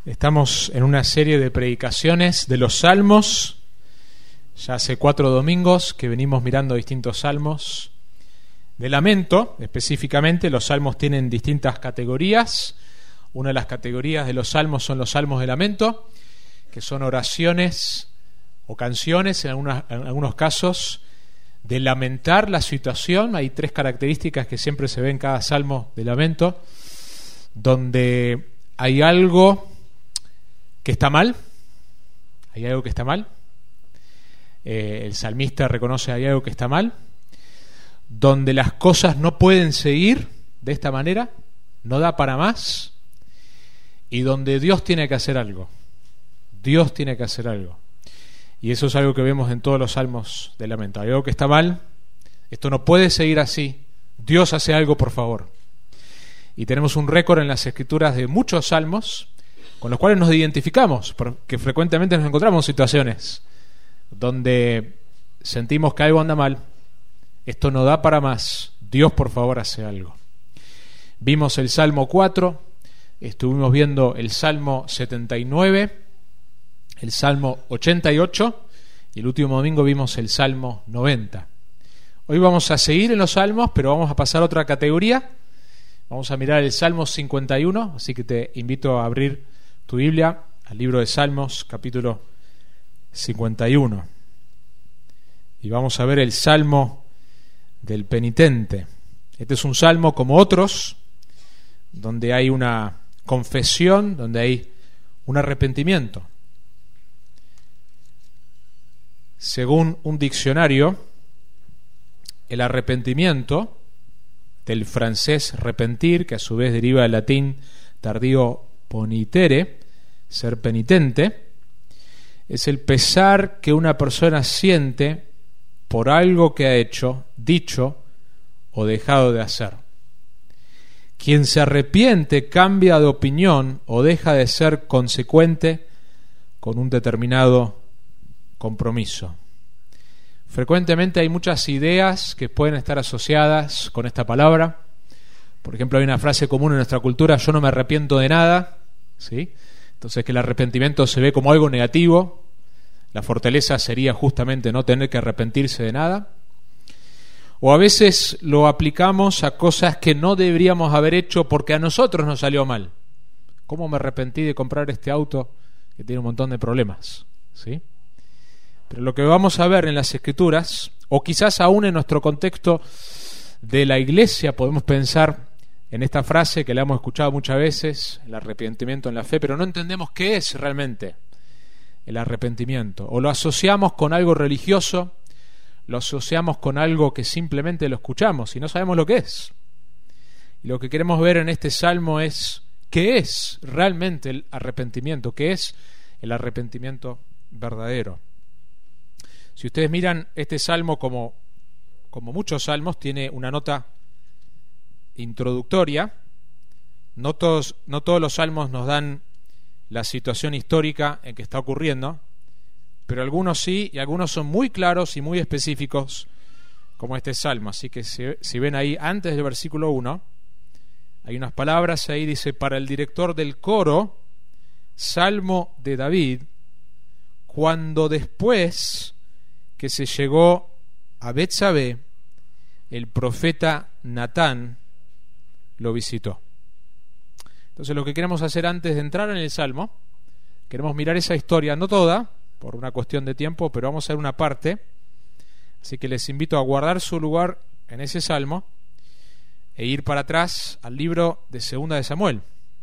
Estamos en una serie de predicaciones de los salmos. Ya hace 4 domingos que venimos mirando distintos salmos. De lamento, específicamente, los salmos tienen distintas categorías. Una de las categorías de los salmos son los salmos de lamento, que son oraciones o canciones, en algunos casos, de lamentar la situación. Hay 3 características que siempre se ven en cada salmo de lamento, donde hay algo que está mal, hay algo que está mal. El salmista reconoce que hay algo que está mal, donde las cosas no pueden seguir de esta manera, no da para más, y donde Dios tiene que hacer algo. Dios tiene que hacer algo. Y eso es algo que vemos en todos los salmos de lamento. Hay algo que está mal, esto no puede seguir así, Dios hace algo, por favor. Y tenemos un récord en las escrituras de muchos salmos con los cuales nos identificamos, porque frecuentemente nos encontramos en situaciones donde sentimos que algo anda mal, esto no da para más, Dios por favor hace algo. Vimos el Salmo 4, estuvimos viendo el Salmo 79, el Salmo 88 y el último domingo vimos el Salmo 90. Hoy vamos a seguir en los salmos, pero vamos a pasar a otra categoría. Vamos a mirar el Salmo 51, así que te invito a abrir tu Biblia al libro de Salmos, capítulo 51. Y vamos a ver el Salmo del penitente. Este es un salmo como otros, donde hay una confesión, donde hay un arrepentimiento. Según un diccionario, el arrepentimiento, del francés repentir, que a su vez deriva del latín tardío ponitere, ser penitente, es el pesar que una persona siente por algo que ha hecho, dicho o dejado de hacer. Quien se arrepiente cambia de opinión o deja de ser consecuente con un determinado compromiso. Frecuentemente hay muchas ideas que pueden estar asociadas con esta palabra. Por ejemplo, hay una frase común en nuestra cultura: yo no me arrepiento de nada, ¿sí? Entonces, que el arrepentimiento se ve como algo negativo. La fortaleza sería justamente no tener que arrepentirse de nada. O a veces lo aplicamos a cosas que no deberíamos haber hecho porque a nosotros nos salió mal. ¿Cómo me arrepentí de comprar este auto que tiene un montón de problemas? ¿Sí? Pero lo que vamos a ver en las Escrituras, o quizás aún en nuestro contexto de la iglesia, podemos pensar en esta frase que la hemos escuchado muchas veces, el arrepentimiento en la fe, pero no entendemos qué es realmente el arrepentimiento. O lo asociamos con algo religioso, lo asociamos con algo que simplemente lo escuchamos y no sabemos lo que es. Y lo que queremos ver en este salmo es qué es realmente el arrepentimiento, qué es el arrepentimiento verdadero. Si ustedes miran este salmo como muchos salmos, tiene una nota introductoria. No todos los salmos nos dan la situación histórica en que está ocurriendo, pero algunos sí, y algunos son muy claros y muy específicos, como este salmo. Así que si ven ahí, antes del versículo 1, hay unas palabras ahí, dice: para el director del coro, salmo de David, cuando después que se llegó a Betsabé, el profeta Natán lo visitó. Entonces, lo que queremos hacer antes de entrar en el salmo, queremos mirar esa historia, no toda, por una cuestión de tiempo, pero vamos a ver una parte. Así que les invito a guardar su lugar en ese salmo e ir para atrás al libro de Segunda de Samuel.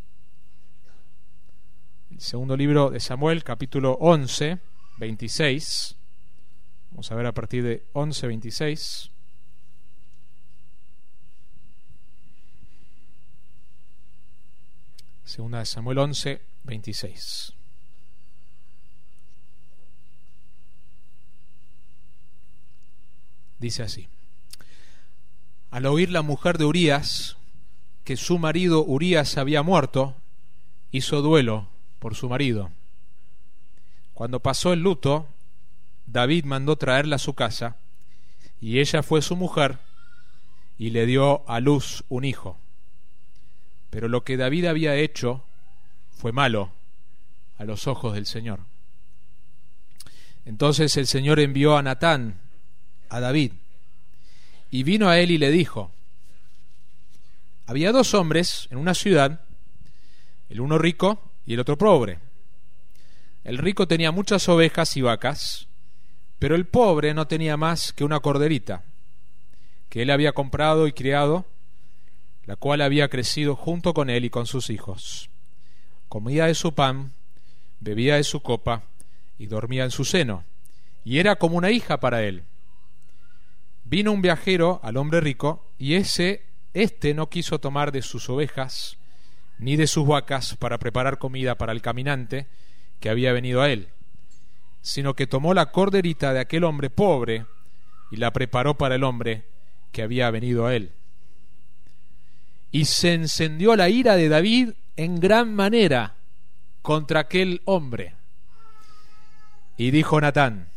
El segundo libro de Samuel, capítulo 11, 26. Vamos a ver a partir de 11, 26. Segunda de Samuel 11, 26. Dice así: al oír la mujer de Urías que su marido Urías había muerto, hizo duelo por su marido. Cuando pasó el luto, David mandó traerla a su casa, y ella fue su mujer y le dio a luz un hijo. Pero lo que David había hecho fue malo a los ojos del Señor. Entonces el Señor envió a Natán a David, y vino a él y le dijo: había dos hombres en una ciudad, el uno rico y el otro pobre. El rico tenía muchas ovejas y vacas, pero el pobre no tenía más que una corderita, que él había comprado y criado, la cual había crecido junto con él y con sus hijos. Comía de su pan, bebía de su copa y dormía en su seno, y era como una hija para él. Vino un viajero al hombre rico, y este no quiso tomar de sus ovejas ni de sus vacas para preparar comida para el caminante que había venido a él, sino que tomó la corderita de aquel hombre pobre y la preparó para el hombre que había venido a él. Y se encendió la ira de David en gran manera contra aquel hombre. Y dijo Natán: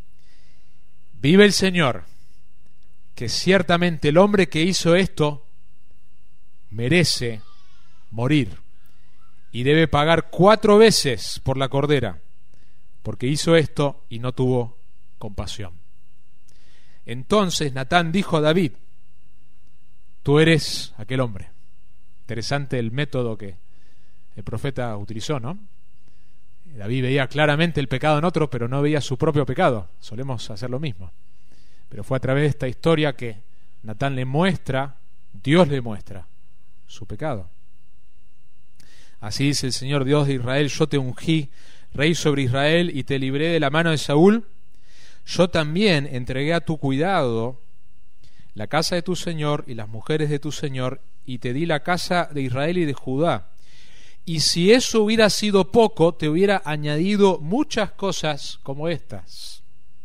vive el Señor, que ciertamente el hombre que hizo esto merece morir, y debe pagar 4 veces por la cordera, porque hizo esto y no tuvo compasión. Entonces Natán dijo a David: tú eres aquel hombre. Interesante el método que el profeta utilizó, ¿no? David veía claramente el pecado en otro, pero no veía su propio pecado. Solemos hacer lo mismo. Pero fue a través de esta historia que Natán le muestra, Dios le muestra su pecado. Así dice el Señor Dios de Israel: yo te ungí rey sobre Israel y te libré de la mano de Saúl. Yo también entregué a tu cuidado la casa de tu Señor y las mujeres de tu Señor, y te di la casa de Israel y de Judá. Y si eso hubiera sido poco, te hubiera añadido muchas cosas como estas.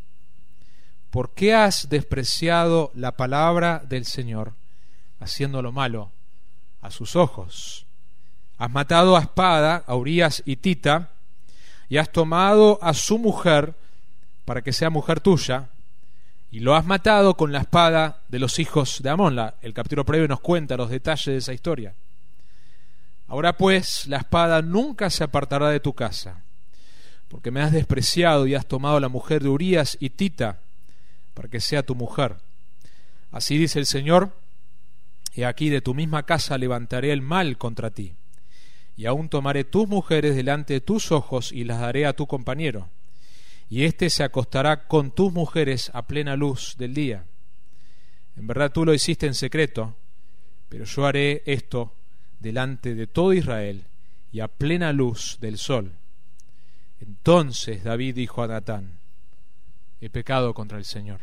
¿Por qué has despreciado la palabra del Señor, haciendo lo malo a sus ojos? Has matado a espada a Urías hitita, y has tomado a su mujer para que sea mujer tuya, y lo has matado con la espada de los hijos de Amón. El capítulo previo nos cuenta los detalles de esa historia. Ahora pues, la espada nunca se apartará de tu casa, porque me has despreciado y has tomado a la mujer de Urías hitita para que sea tu mujer. Así dice el Señor: he aquí, de tu misma casa levantaré el mal contra ti, y aún tomaré tus mujeres delante de tus ojos y las daré a tu compañero, y éste se acostará con tus mujeres a plena luz del día. En verdad tú lo hiciste en secreto, pero yo haré esto delante de todo Israel y a plena luz del sol. Entonces David dijo a Natán: he pecado contra el Señor.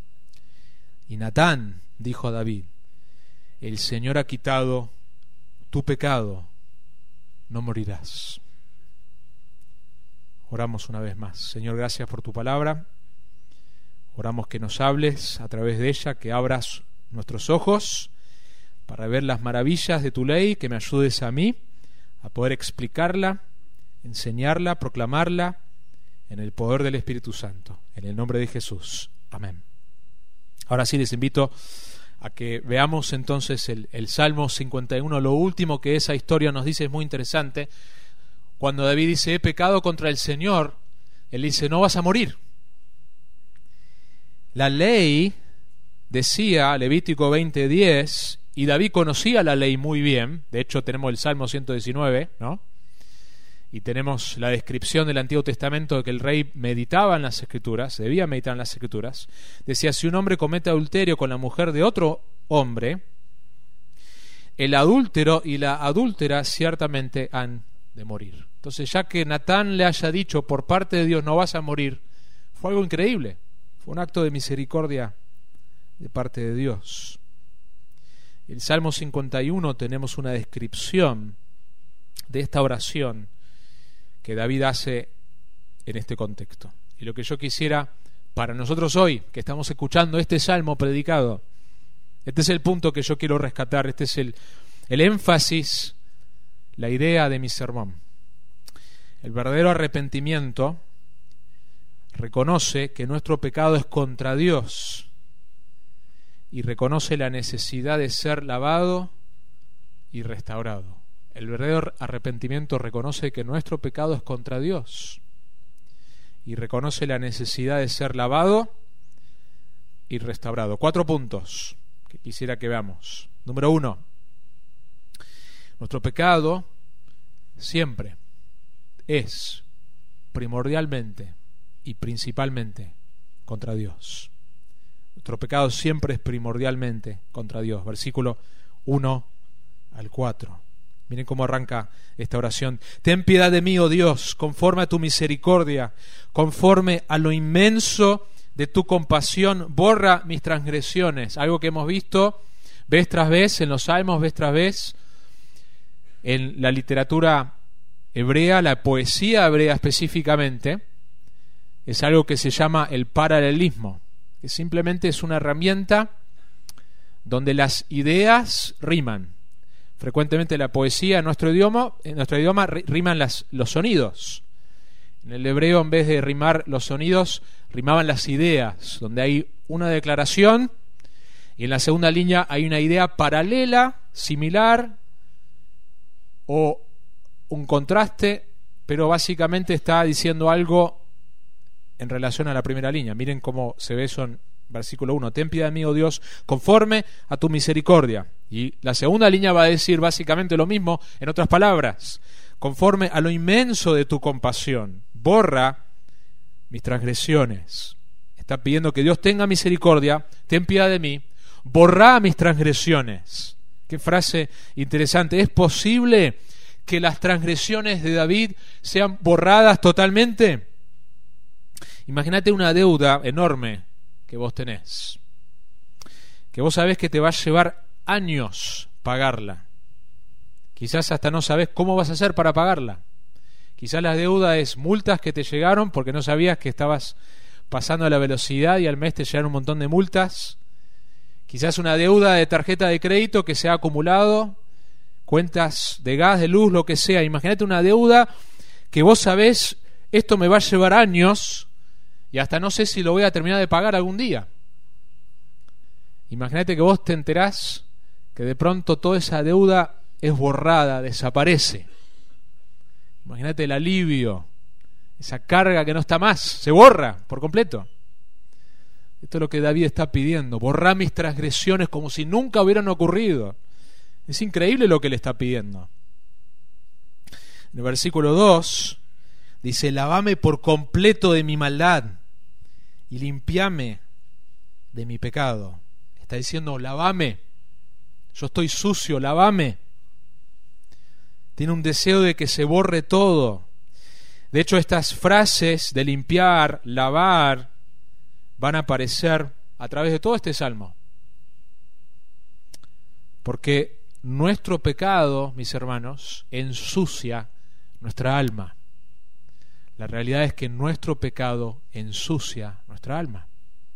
Y Natán dijo a David: el Señor ha quitado tu pecado, no morirás. Oramos una vez más. Señor, gracias por tu palabra. Oramos que nos hables a través de ella, que abras nuestros ojos para ver las maravillas de tu ley, que me ayudes a mí a poder explicarla, enseñarla, proclamarla en el poder del Espíritu Santo. En el nombre de Jesús. Amén. Ahora sí les invito a que veamos entonces el Salmo 51. Lo último que esa historia nos dice es muy interesante. Cuando David dice: he pecado contra el Señor, él dice: no vas a morir. La ley decía, Levítico 20:10, y David conocía la ley muy bien. De hecho tenemos el Salmo 119, ¿no? Y tenemos la descripción del Antiguo Testamento de que el rey meditaba en las Escrituras, debía meditar en las Escrituras. Decía: si un hombre comete adulterio con la mujer de otro hombre, el adúltero y la adúltera ciertamente han de morir. Entonces, ya que Natán le haya dicho por parte de Dios: no vas a morir, fue algo increíble. Fue un acto de misericordia de parte de Dios. En el Salmo 51 tenemos una descripción de esta oración que David hace en este contexto. Y lo que yo quisiera para nosotros hoy, que estamos escuchando este salmo predicado, este es el punto que yo quiero rescatar, este es el énfasis, la idea de mi sermón. El verdadero arrepentimiento reconoce que nuestro pecado es contra Dios y reconoce la necesidad de ser lavado y restaurado. El verdadero arrepentimiento reconoce que nuestro pecado es contra Dios y reconoce la necesidad de ser lavado y restaurado. 4 puntos que quisiera que veamos. Número 1. Nuestro pecado siempre es primordialmente y principalmente contra Dios. Nuestro pecado siempre es primordialmente contra Dios. Versículo 1 al 4. Miren cómo arranca esta oración. Ten piedad de mí, oh Dios, conforme a tu misericordia, conforme a lo inmenso de tu compasión, borra mis transgresiones. Algo que hemos visto vez tras vez en los Salmos, vez tras vez en la literatura hebrea, la poesía hebrea específicamente, es algo que se llama el paralelismo, que simplemente es una herramienta donde las ideas riman. Frecuentemente la poesía en nuestro idioma riman los sonidos. En el hebreo, en vez de rimar los sonidos, rimaban las ideas, donde hay una declaración y en la segunda línea hay una idea paralela, similar o un contraste, pero básicamente está diciendo algo en relación a la primera línea. Miren cómo se ve eso en versículo 1. Ten piedad de mí, oh Dios, conforme a tu misericordia. Y la segunda línea va a decir básicamente lo mismo, en otras palabras, conforme a lo inmenso de tu compasión, borra mis transgresiones. Está pidiendo que Dios tenga misericordia, ten piedad de mí, borra mis transgresiones. Qué frase interesante. ¿Es posible que las transgresiones de David sean borradas totalmente? Imagínate una deuda enorme que vos tenés, que vos sabés que te va a llevar años pagarla. Quizás hasta no sabés cómo vas a hacer para pagarla. Quizás la deuda es multas que te llegaron porque no sabías que estabas pasando a la velocidad y al mes te llegaron un montón de multas. Quizás una deuda de tarjeta de crédito que se ha acumulado, cuentas de gas, de luz, lo que sea. Imagínate una deuda que vos sabés, esto me va a llevar años y hasta no sé si lo voy a terminar de pagar algún día. Imagínate que vos te enterás que de pronto toda esa deuda es borrada, desaparece. Imagínate el alivio, esa carga que no está más, se borra por completo. Esto es lo que David está pidiendo, borra mis transgresiones como si nunca hubieran ocurrido. Es increíble lo que le está pidiendo. En el versículo 2 dice, lávame por completo de mi maldad y limpiame de mi pecado. Está diciendo, lávame, yo estoy sucio, lávame. Tiene un deseo de que se borre todo. De hecho, estas frases de limpiar, lavar, van a aparecer a través de todo este salmo. Porque nuestro pecado, mis hermanos, ensucia nuestra alma. La realidad es que nuestro pecado ensucia nuestra alma.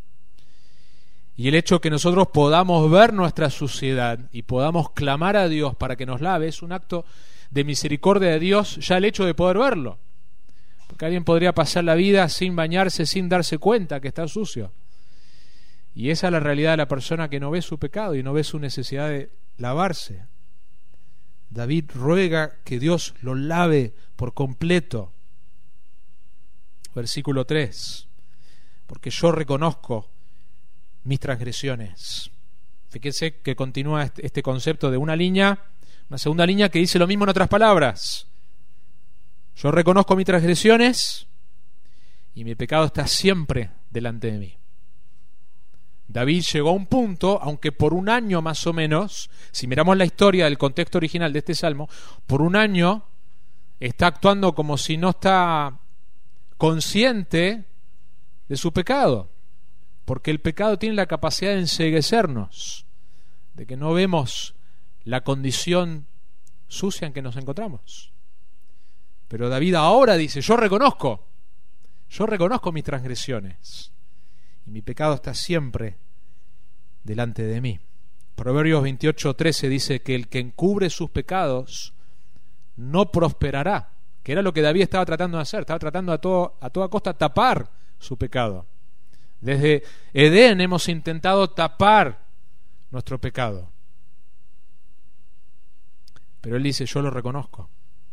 Y el hecho que nosotros podamos ver nuestra suciedad y podamos clamar a Dios para que nos lave es un acto de misericordia de Dios, ya el hecho de poder verlo. Porque alguien podría pasar la vida sin bañarse, sin darse cuenta que está sucio. Y esa es la realidad de la persona que no ve su pecado y no ve su necesidad de lavarse. David ruega que Dios lo lave por completo. Versículo 3. Porque yo reconozco mis transgresiones. Fíjense que continúa este concepto de una línea, una segunda línea que dice lo mismo en otras palabras. Yo reconozco mis transgresiones y mi pecado está siempre delante de mí. David llegó a un punto, aunque por un año más o menos, si miramos la historia del contexto original de este salmo, por un año está actuando como si no está consciente de su pecado, porque el pecado tiene la capacidad de enceguecernos, de que no vemos la condición sucia en que nos encontramos. Pero David ahora dice, yo reconozco mis transgresiones y mi pecado está siempre delante de mí. Proverbios 28:13 dice que el que encubre sus pecados no prosperará, que era lo que David estaba tratando de hacer, estaba tratando a toda costa tapar su pecado. Desde Edén hemos intentado tapar nuestro pecado. Pero él dice, yo lo reconozco.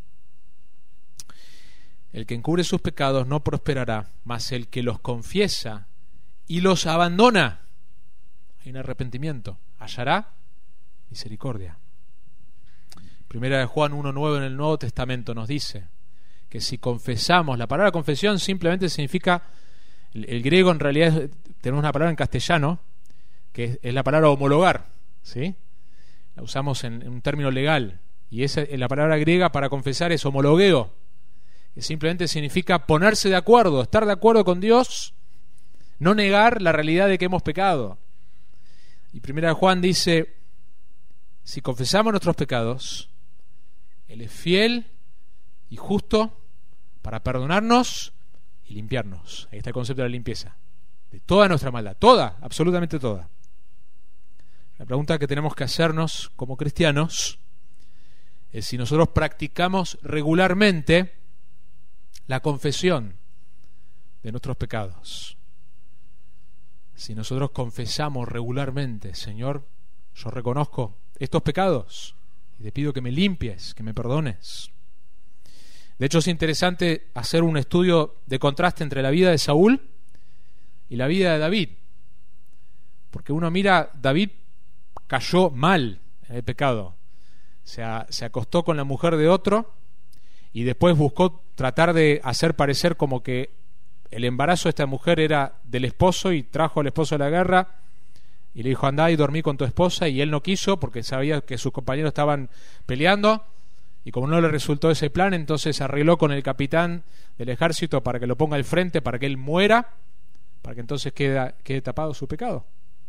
El que encubre sus pecados no prosperará, mas el que los confiesa y los abandona, hay un arrepentimiento, hallará misericordia. Primera de Juan 1:9 en el Nuevo Testamento nos dice que si confesamos, la palabra confesión simplemente significa, el griego en realidad tenemos una palabra en castellano que es la palabra homologar, ¿sí? La usamos en un término legal, y la palabra griega para confesar es homologueo, que simplemente significa ponerse de acuerdo, estar de acuerdo con Dios, no negar la realidad de que hemos pecado. Y Primera de Juan dice, si confesamos nuestros pecados, Él es fiel y justo para perdonarnos y limpiarnos. Ahí está el concepto de la limpieza, de toda nuestra maldad, toda, absolutamente toda. La pregunta que tenemos que hacernos como cristianos es si nosotros practicamos regularmente la confesión de nuestros pecados. Si nosotros confesamos regularmente, Señor, yo reconozco estos pecados y te pido que me limpies, que me perdones. De hecho, es interesante hacer un estudio de contraste entre la vida de Saúl y la vida de David, porque uno mira, David cayó mal en el pecado, se acostó con la mujer de otro y después buscó tratar de hacer parecer como que el embarazo de esta mujer era del esposo, y trajo al esposo de la guerra y le dijo, andá y dormí con tu esposa, y él no quiso porque sabía que sus compañeros estaban peleando, y como no le resultó ese plan, entonces arregló con el capitán del ejército para que lo ponga al frente, para que él muera, para que entonces quede tapado su pecado.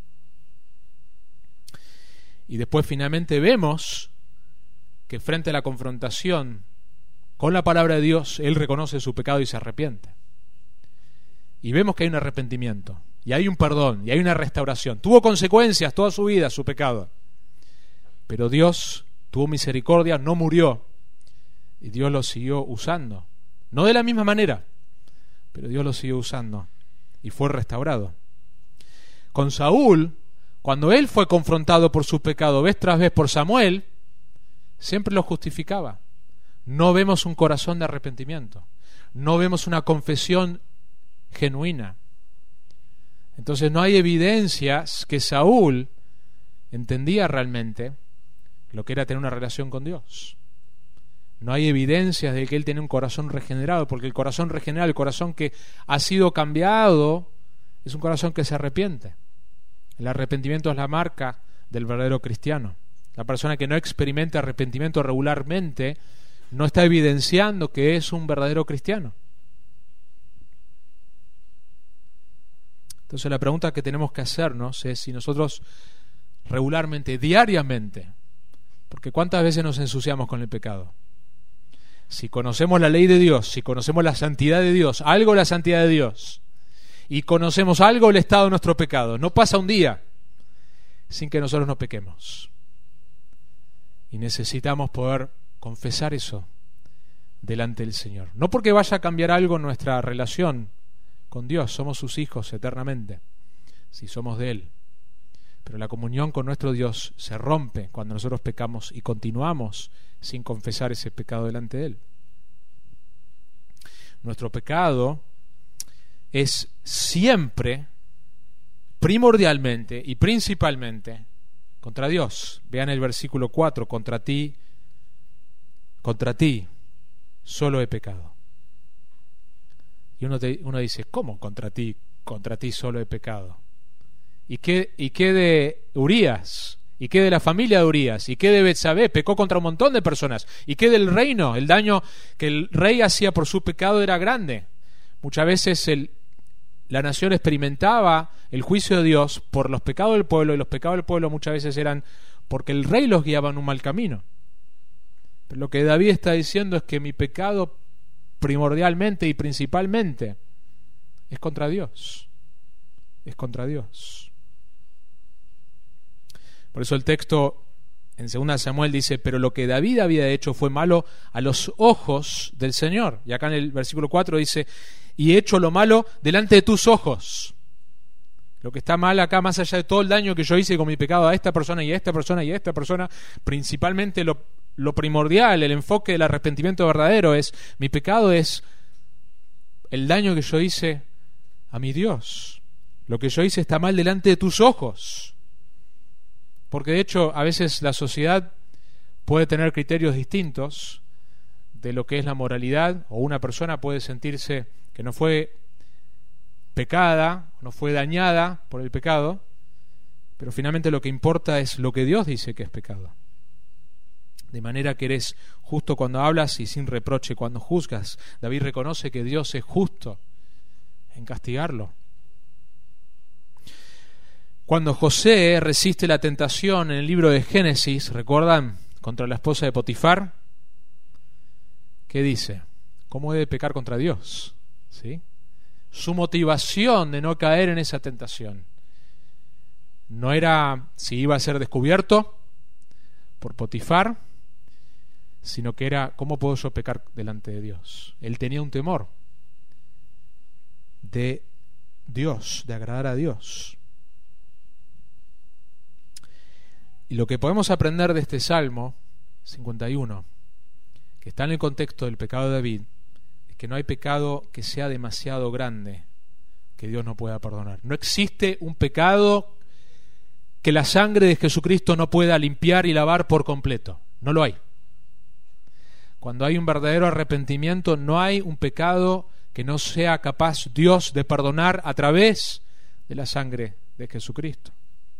Y después finalmente vemos que frente a la confrontación con la palabra de Dios, él reconoce su pecado y se arrepiente. Y vemos que hay un arrepentimiento, y hay un perdón, y hay una restauración. Tuvo consecuencias toda su vida, su pecado. Pero Dios tuvo misericordia, no murió, y Dios lo siguió usando. No de la misma manera, pero Dios lo siguió usando, y fue restaurado. Con Saúl, cuando él fue confrontado por su pecado vez tras vez por Samuel, siempre lo justificaba. No vemos un corazón de arrepentimiento, no vemos una confesión genuina. Entonces no hay evidencias que Saúl entendía realmente lo que era tener una relación con Dios. No hay evidencias de que él tenía un corazón regenerado, porque el corazón regenerado, el corazón que ha sido cambiado, es un corazón que se arrepiente. El arrepentimiento es la marca del verdadero cristiano. La persona que no experimenta arrepentimiento regularmente no está evidenciando que es un verdadero cristiano. Entonces la pregunta que tenemos que hacernos es si nosotros regularmente, diariamente, porque ¿cuántas veces nos ensuciamos con el pecado? Si conocemos la ley de Dios, si conocemos la santidad de Dios, algo de la santidad de Dios, y conocemos algo del estado de nuestro pecado, no pasa un día sin que nosotros no pequemos. Y necesitamos poder confesar eso delante del Señor. No porque vaya a cambiar algo en nuestra relación con Dios, somos sus hijos eternamente, si somos de Él. Pero la comunión con nuestro Dios se rompe cuando nosotros pecamos y continuamos sin confesar ese pecado delante de Él. Nuestro pecado es siempre, primordialmente y principalmente contra Dios. Vean el versículo 4, contra ti solo he pecado. Y uno dice, ¿cómo contra ti solo he pecado? ¿Y qué de Urías? ¿Y qué de la familia de Urías? ¿Y qué de Betsabé? Pecó contra un montón de personas. ¿Y qué del reino? El daño que el rey hacía por su pecado era grande. Muchas veces la nación experimentaba el juicio de Dios por los pecados del pueblo, y los pecados del pueblo muchas veces eran porque el rey los guiaba en un mal camino. Pero lo que David está diciendo es que mi pecado primordialmente y principalmente es contra Dios. Es contra Dios. Por eso el texto en 2 Samuel dice, pero lo que David había hecho fue malo a los ojos del Señor. Y acá en el versículo 4 dice, y he hecho lo malo delante de tus ojos. Lo que está mal acá, más allá de todo el daño que yo hice con mi pecado a esta persona y a esta persona y a esta persona, principalmente lo primordial, el enfoque del arrepentimiento verdadero es: mi pecado es el daño que yo hice a mi Dios. Lo que yo hice está mal delante de tus ojos. Porque de hecho a veces la sociedad puede tener criterios distintos de lo que es la moralidad, o una persona puede sentirse que no fue pecada, no fue dañada por el pecado, pero finalmente lo que importa es lo que Dios dice que es pecado. De manera que eres justo cuando hablas y sin reproche cuando juzgas. David reconoce que Dios es justo en castigarlo. Cuando José resiste la tentación en el libro de Génesis, ¿recuerdan? Contra la esposa de Potifar, ¿qué dice? ¿Cómo debe pecar contra Dios? ¿Sí? Su motivación de no caer en esa tentación no era si iba a ser descubierto por Potifar, sino que era: ¿cómo puedo yo pecar delante de Dios? Él tenía un temor de Dios, de agradar a Dios. Y lo que podemos aprender de este Salmo 51, que está en el contexto del pecado de David, es que no hay pecado que sea demasiado grande que Dios no pueda perdonar. No existe un pecado que la sangre de Jesucristo no pueda limpiar y lavar por completo. No lo hay. Cuando hay un verdadero arrepentimiento, no hay un pecado que no sea capaz Dios de perdonar a través de la sangre de Jesucristo.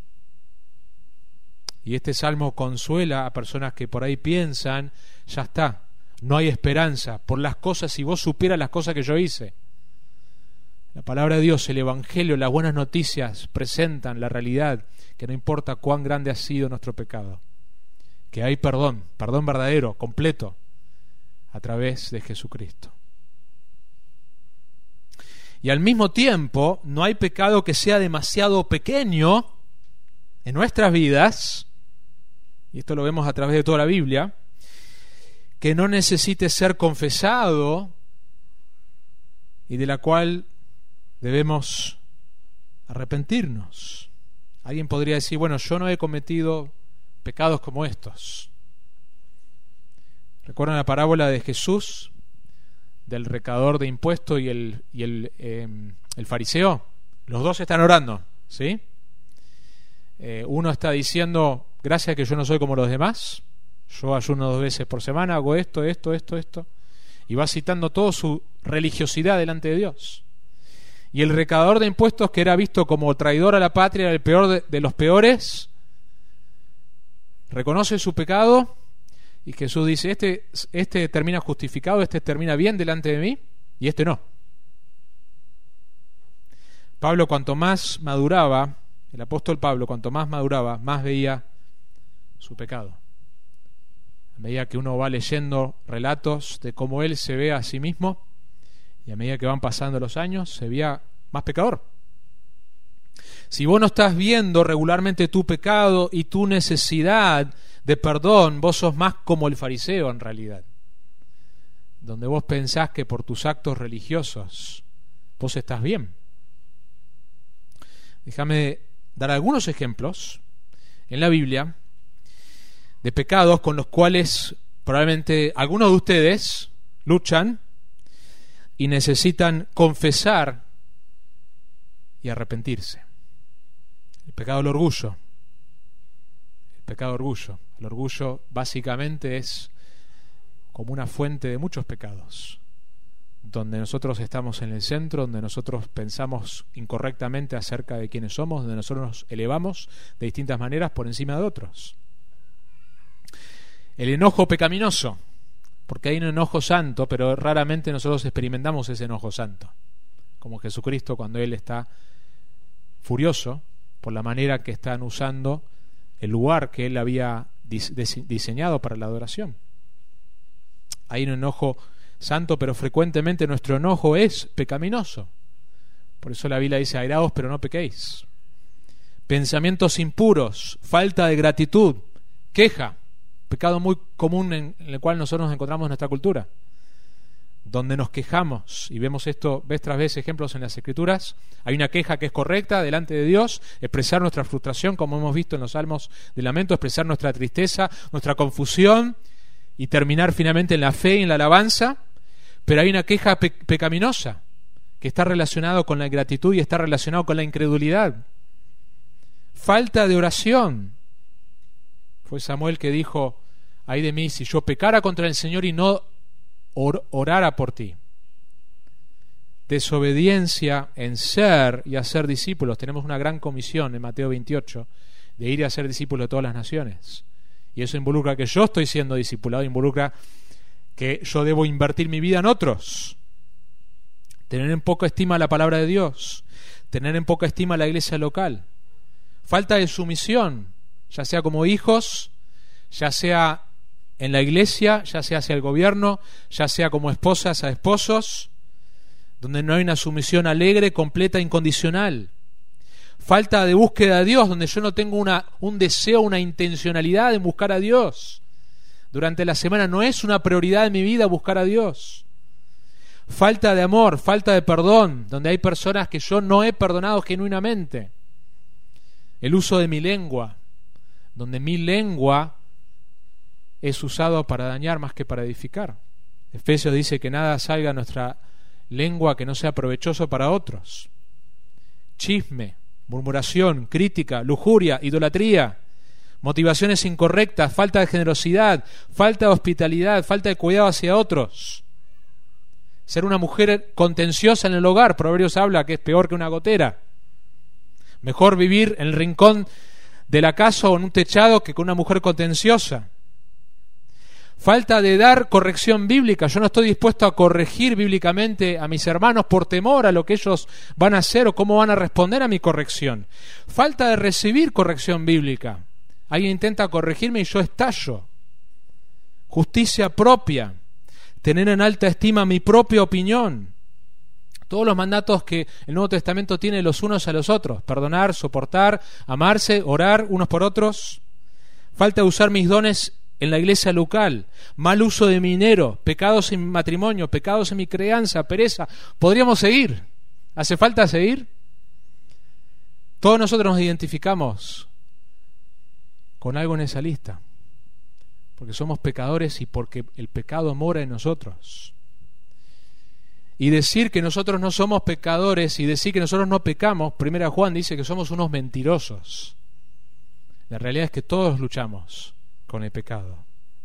Y este salmo consuela a personas que por ahí piensan: ya está, no hay esperanza por las cosas, si vos supieras las cosas que yo hice. La palabra de Dios, el Evangelio, las buenas noticias presentan la realidad, que no importa cuán grande ha sido nuestro pecado, que hay perdón verdadero, completo, a través de Jesucristo. Y al mismo tiempo, no hay pecado que sea demasiado pequeño en nuestras vidas, y esto lo vemos a través de toda la Biblia, que no necesite ser confesado y de la cual debemos arrepentirnos. Alguien podría decir: bueno, yo no he cometido pecados como estos. ¿Recuerdan la parábola de Jesús, del recaudador de impuestos y el fariseo? Los dos están orando, ¿sí? Uno está diciendo: gracias que yo no soy como los demás, yo ayuno 2 veces por semana, hago esto, y va citando toda su religiosidad delante de Dios. Y el recaudador de impuestos, que era visto como traidor a la patria, era el peor de los peores, reconoce su pecado, y Jesús dice: este termina justificado, este termina bien delante de mí, y este no. Pablo, cuanto más maduraba, el apóstol Pablo, cuanto más maduraba, más veía su pecado. A medida que uno va leyendo relatos de cómo él se ve a sí mismo, y a medida que van pasando los años, se veía más pecador. Si vos no estás viendo regularmente tu pecado y tu necesidad de perdón, vos sos más como el fariseo en realidad, donde vos pensás que por tus actos religiosos vos estás bien. Déjame dar algunos ejemplos en la Biblia de pecados con los cuales probablemente algunos de ustedes luchan y necesitan confesar y arrepentirse. El pecado del orgullo. El pecado de orgullo. El orgullo básicamente es como una fuente de muchos pecados, donde nosotros estamos en el centro, donde nosotros pensamos incorrectamente acerca de quiénes somos, donde nosotros nos elevamos de distintas maneras por encima de otros. El enojo pecaminoso, porque hay un enojo santo, pero raramente nosotros experimentamos ese enojo santo, como Jesucristo cuando Él está furioso por la manera que están usando el lugar que Él había diseñado para la adoración. Hay un enojo santo, pero frecuentemente nuestro enojo es pecaminoso. Por eso la Biblia dice: airaos, pero no pequéis. Pensamientos impuros, falta de gratitud, queja, pecado muy común en el cual nosotros nos encontramos en nuestra cultura, donde nos quejamos, y vemos esto vez tras vez ejemplos en las Escrituras. Hay una queja que es correcta delante de Dios, expresar nuestra frustración, como hemos visto en los salmos de lamento, expresar nuestra tristeza, nuestra confusión, y terminar finalmente en la fe y en la alabanza, pero hay una queja pecaminosa que está relacionado con la ingratitud y está relacionado con la incredulidad. Falta de oración. Fue Samuel que dijo: ay de mí si yo pecara contra el Señor y no orara por ti. Desobediencia en ser y hacer discípulos. Tenemos una gran comisión en Mateo 28 de ir a ser discípulos de todas las naciones, y eso involucra que yo estoy siendo discipulado, involucra que yo debo invertir mi vida en otros, tener en poca estima la palabra de Dios, tener en poca estima la iglesia local. Falta de sumisión, ya sea como hijos, ya sea en la iglesia, ya sea hacia el gobierno, ya sea como esposas a esposos, donde no hay una sumisión alegre, completa, incondicional. Falta de búsqueda de Dios, donde yo no tengo un deseo, una intencionalidad en buscar a Dios. Durante la semana no es una prioridad en mi vida buscar a Dios. Falta de amor, falta de perdón, donde hay personas que yo no he perdonado genuinamente. El uso de mi lengua, donde mi lengua es usado para dañar más que para edificar. Efesios dice que nada salga de nuestra lengua que no sea provechoso para otros. Chisme, murmuración, crítica, lujuria, idolatría, motivaciones incorrectas, falta de generosidad, falta de hospitalidad, falta de cuidado hacia otros. Ser una mujer contenciosa en el hogar, Proverbios habla que es peor que una gotera. Mejor vivir en el rincón de la casa o en un techado que con una mujer contenciosa. Falta de dar corrección bíblica. Yo no estoy dispuesto a corregir bíblicamente a mis hermanos por temor a lo que ellos van a hacer o cómo van a responder a mi corrección. Falta de recibir corrección bíblica. Alguien intenta corregirme y yo estallo. Justicia propia. Tener en alta estima mi propia opinión. Todos los mandatos que el Nuevo Testamento tiene los unos a los otros. Perdonar, soportar, amarse, orar unos por otros. Falta de usar mis dones en la iglesia local, mal uso de mi dinero, pecados en mi matrimonio, pecados en mi crianza, pereza. Podríamos seguir. ¿Hace falta seguir? Todos nosotros nos identificamos con algo en esa lista, porque somos pecadores y porque el pecado mora en nosotros. Y decir que nosotros no somos pecadores y decir que nosotros no pecamos, 1 Juan dice que somos unos mentirosos. La realidad es que todos luchamos con el pecado.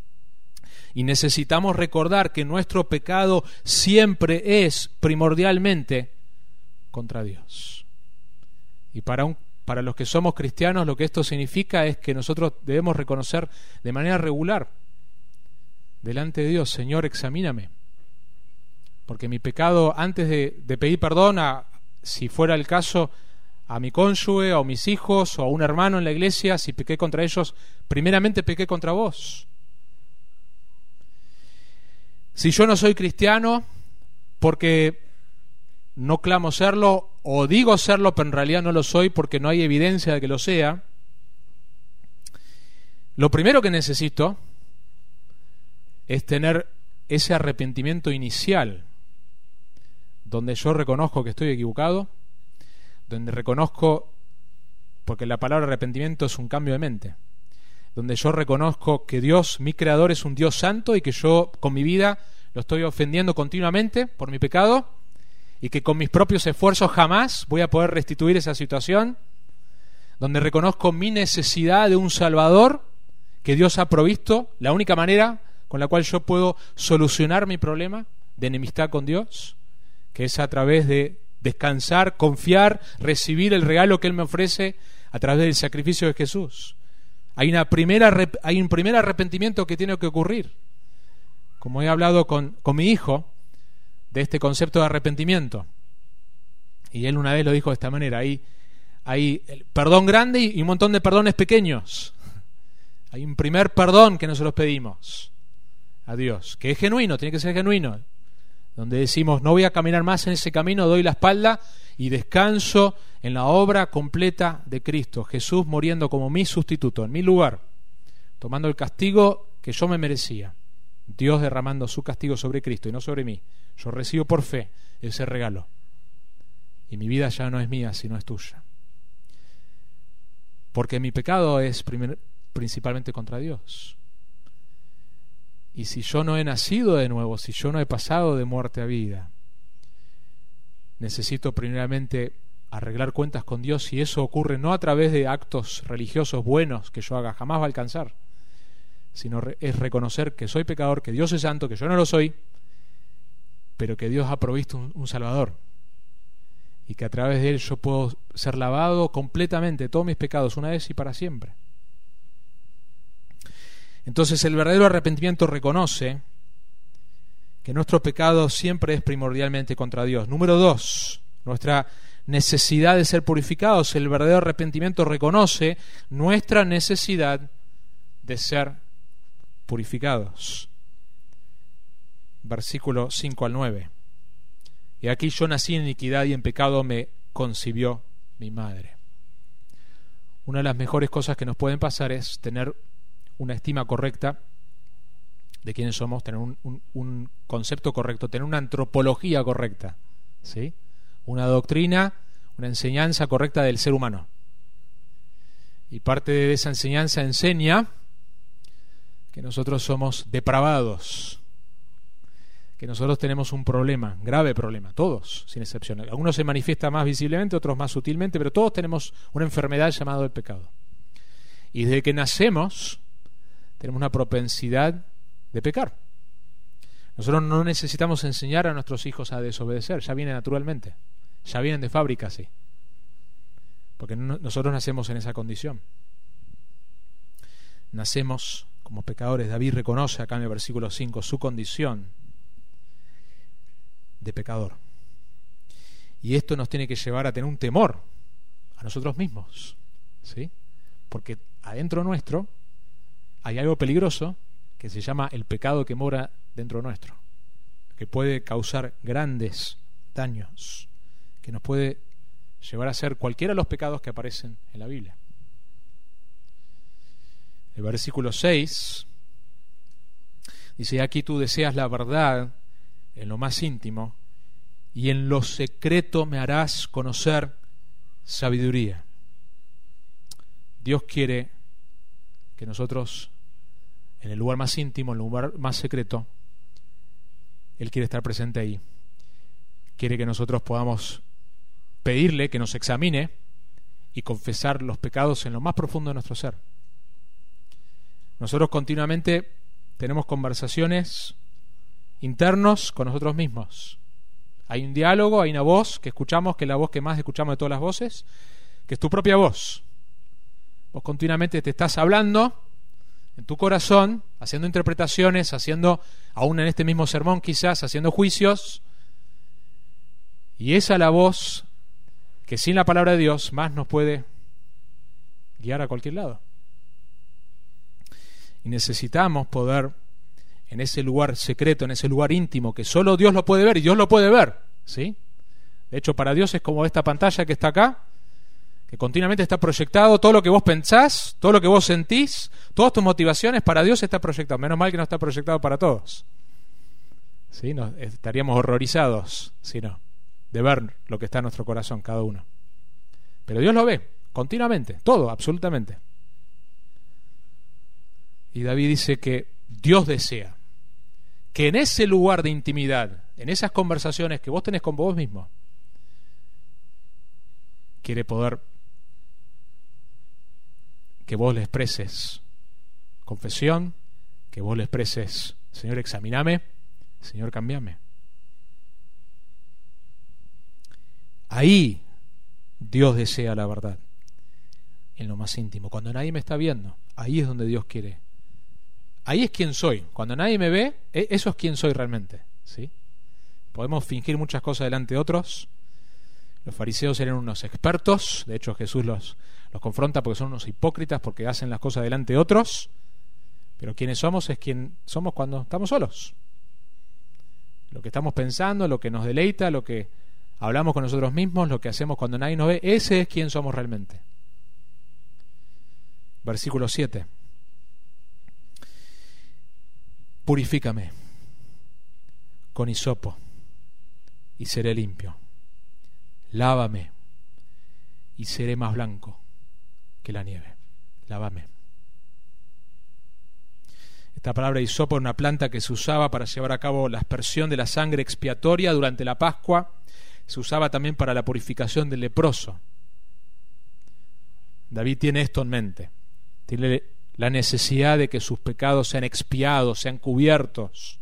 Y necesitamos recordar que nuestro pecado siempre es primordialmente contra Dios. Y para los que somos cristianos, lo que esto significa es que nosotros debemos reconocer de manera regular delante de Dios: Señor, examíname. Porque mi pecado, antes de pedir perdón si fuera el caso, a mi cónyuge, o a mis hijos, o a un hermano en la iglesia, si pequé contra ellos, primeramente pequé contra vos. Si yo no soy cristiano porque no clamo serlo, o digo serlo pero en realidad no lo soy porque no hay evidencia de que lo sea, lo primero que necesito es tener ese arrepentimiento inicial, donde yo reconozco que estoy equivocado, donde reconozco, porque la palabra arrepentimiento es un cambio de mente, donde yo reconozco que Dios, mi creador, es un Dios santo y que yo con mi vida lo estoy ofendiendo continuamente por mi pecado y que con mis propios esfuerzos jamás voy a poder restituir esa situación, donde reconozco mi necesidad de un Salvador que Dios ha provisto, la única manera con la cual yo puedo solucionar mi problema de enemistad con Dios, que es a través de descansar, confiar, recibir el regalo que Él me ofrece a través del sacrificio de Jesús. Hay un primer arrepentimiento que tiene que ocurrir. Como he hablado con mi hijo de este concepto de arrepentimiento, y él una vez lo dijo de esta manera: hay el perdón grande y un montón de perdones pequeños. Hay un primer perdón que nosotros pedimos a Dios, que es genuino, tiene que ser genuino, donde decimos: no voy a caminar más en ese camino, doy la espalda y descanso en la obra completa de Cristo, Jesús muriendo como mi sustituto, en mi lugar, tomando el castigo que yo me merecía, Dios derramando su castigo sobre Cristo y no sobre mí. Yo recibo por fe ese regalo y mi vida ya no es mía sino es tuya, porque mi pecado es principalmente contra Dios. Y si yo no he nacido de nuevo, si yo no he pasado de muerte a vida, necesito primeramente arreglar cuentas con Dios, y eso ocurre no a través de actos religiosos buenos que yo haga, jamás va a alcanzar, sino es reconocer que soy pecador, que Dios es santo, que yo no lo soy, pero que Dios ha provisto un Salvador, y que a través de él yo puedo ser lavado completamente de todos mis pecados una vez y para siempre. Entonces el verdadero arrepentimiento reconoce que nuestro pecado siempre es primordialmente contra Dios. Número 2, nuestra necesidad de ser purificados. El verdadero arrepentimiento reconoce nuestra necesidad de ser purificados. Versículo 5 al 9. Y aquí yo nací en iniquidad y en pecado me concibió mi madre. Una de las mejores cosas que nos pueden pasar es tener una estima correcta de quiénes somos, tener un concepto correcto, tener una antropología correcta, ¿sí? Una doctrina, una enseñanza correcta del ser humano. Y parte de esa enseñanza enseña que nosotros somos depravados, que nosotros tenemos un problema, grave problema, todos, sin excepción. Algunos se manifiesta más visiblemente, otros más sutilmente, pero todos tenemos una enfermedad llamada el pecado. Y desde que nacemos tenemos una propensidad de pecar. Nosotros no necesitamos enseñar a nuestros hijos a desobedecer, ya viene naturalmente, ya vienen de fábrica así, porque nosotros nacemos en esa condición. Nacemos como pecadores. David reconoce acá en el versículo 5 su condición de pecador, y esto nos tiene que llevar a tener un temor a nosotros mismos, ¿sí? Porque adentro nuestro hay algo peligroso que se llama el pecado que mora dentro nuestro, que puede causar grandes daños, que nos puede llevar a hacer cualquiera de los pecados que aparecen en la Biblia. El versículo 6 dice: aquí tú deseas la verdad en lo más íntimo, y en lo secreto me harás conocer sabiduría. Dios quiere que nosotros, en el lugar más íntimo, en el lugar más secreto, Él quiere estar presente ahí. Quiere que nosotros podamos pedirle que nos examine y confesar los pecados en lo más profundo de nuestro ser. Nosotros continuamente tenemos conversaciones internos con nosotros mismos. Hay un diálogo, hay una voz que escuchamos, que es la voz que más escuchamos de todas las voces, que es tu propia voz. Vos continuamente te estás hablando en tu corazón, haciendo interpretaciones, haciendo, aún en este mismo sermón quizás, haciendo juicios, y esa es la voz que sin la palabra de Dios más nos puede guiar a cualquier lado. Y necesitamos poder, en ese lugar secreto, en ese lugar íntimo, que solo Dios lo puede ver, y Dios lo puede ver, ¿sí? De hecho, para Dios es como esta pantalla que está acá, que continuamente está proyectado, todo lo que vos pensás, todo lo que vos sentís, todas tus motivaciones, para Dios está proyectado. Menos mal que no está proyectado para todos, ¿sí? Estaríamos horrorizados, si no, de ver lo que está en nuestro corazón, cada uno. Pero Dios lo ve, continuamente, todo, absolutamente. Y David dice que Dios desea que en ese lugar de intimidad, en esas conversaciones que vos tenés con vos mismo, quiere poder que vos le expreses confesión, que vos le expreses: Señor, examíname, Señor, cambiame. Ahí Dios desea la verdad, en lo más íntimo, cuando nadie me está viendo. Ahí es donde Dios quiere. Ahí es quien soy. Cuando nadie me ve, eso es quien soy realmente, ¿sí? Podemos fingir muchas cosas delante de otros. Los fariseos eran unos expertos. De hecho, Jesús los confronta porque son unos hipócritas, porque hacen las cosas delante de otros. Pero quienes somos es quien somos cuando estamos solos. Lo que estamos pensando, lo que nos deleita, lo que hablamos con nosotros mismos, lo que hacemos cuando nadie nos ve, ese es quien somos realmente. Versículo 7. Purifícame con hisopo y seré limpio. Lávame y seré más blanco que la nieve. Lávame. Esta Esta palabra hisopo es una planta que se usaba para llevar a cabo la aspersión de la sangre expiatoria durante la Pascua. Se usaba también para la purificación del leproso. David tiene esto en mente. Tiene la necesidad de que sus pecados sean expiados, sean cubiertos.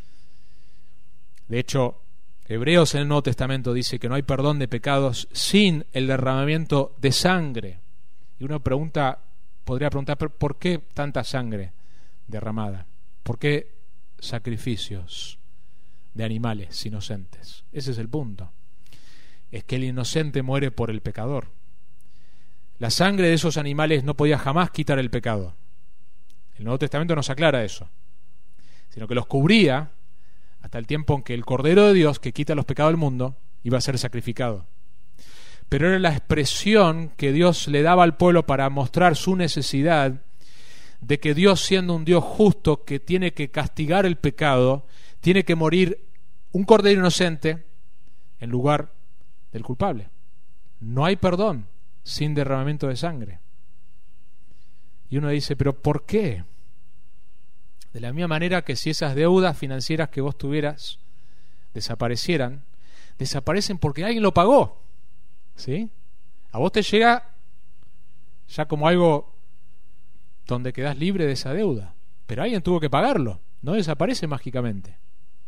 De hecho, Hebreos en el Nuevo Testamento dice que no hay perdón de pecados sin el derramamiento de sangre. Y uno podría preguntar, ¿por qué tanta sangre derramada? ¿Por qué sacrificios de animales inocentes? Ese es el punto. Es que el inocente muere por el pecador. La sangre de esos animales no podía jamás quitar el pecado. El Nuevo Testamento nos aclara eso. Sino que los cubría hasta el tiempo en que el Cordero de Dios, que quita los pecados del mundo, iba a ser sacrificado. Pero era la expresión que Dios le daba al pueblo para mostrar su necesidad de que Dios, siendo un Dios justo que tiene que castigar el pecado, tiene que morir un cordero inocente en lugar del culpable. No hay perdón sin derramamiento de sangre. Y uno dice, ¿pero por qué? De la misma manera que si esas deudas financieras que vos tuvieras desaparecieran, desaparecen porque alguien lo pagó. ¿Sí? A vos te llega ya como algo donde quedás libre de esa deuda, pero alguien tuvo que pagarlo, no desaparece mágicamente.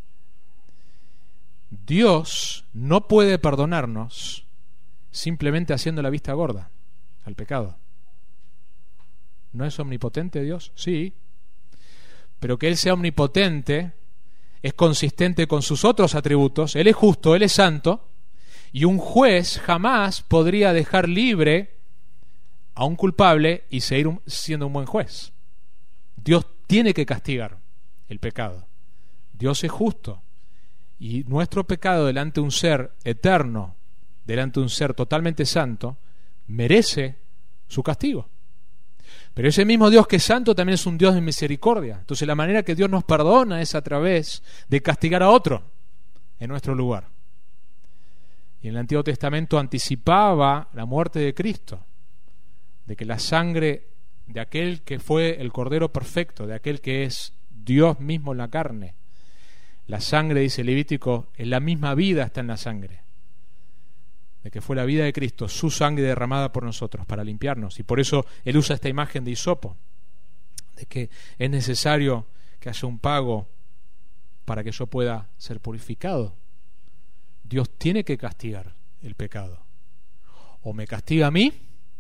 Dios no puede perdonarnos simplemente haciendo la vista gorda al pecado. ¿No es omnipotente Dios? Sí. Pero que Él sea omnipotente es consistente con sus otros atributos. Él es justo, Él es santo, y un juez jamás podría dejar libre a un culpable y seguir siendo un buen juez. Dios tiene que castigar el pecado. Dios es justo, y nuestro pecado delante de un ser eterno, delante de un ser totalmente santo, merece su castigo. Pero ese mismo Dios que es santo también es un Dios de misericordia. Entonces la manera que Dios nos perdona es a través de castigar a otro en nuestro lugar. Y en el Antiguo Testamento anticipaba la muerte de Cristo, de que la sangre de aquel que fue el Cordero perfecto, de aquel que es Dios mismo en la carne, la sangre, dice Levítico, es la misma vida, está en la sangre, de que fue la vida de Cristo, su sangre derramada por nosotros para limpiarnos. Y por eso Él usa esta imagen de hisopo, de que es necesario que haya un pago para que yo pueda ser purificado. Dios tiene que castigar el pecado. O me castiga a mí,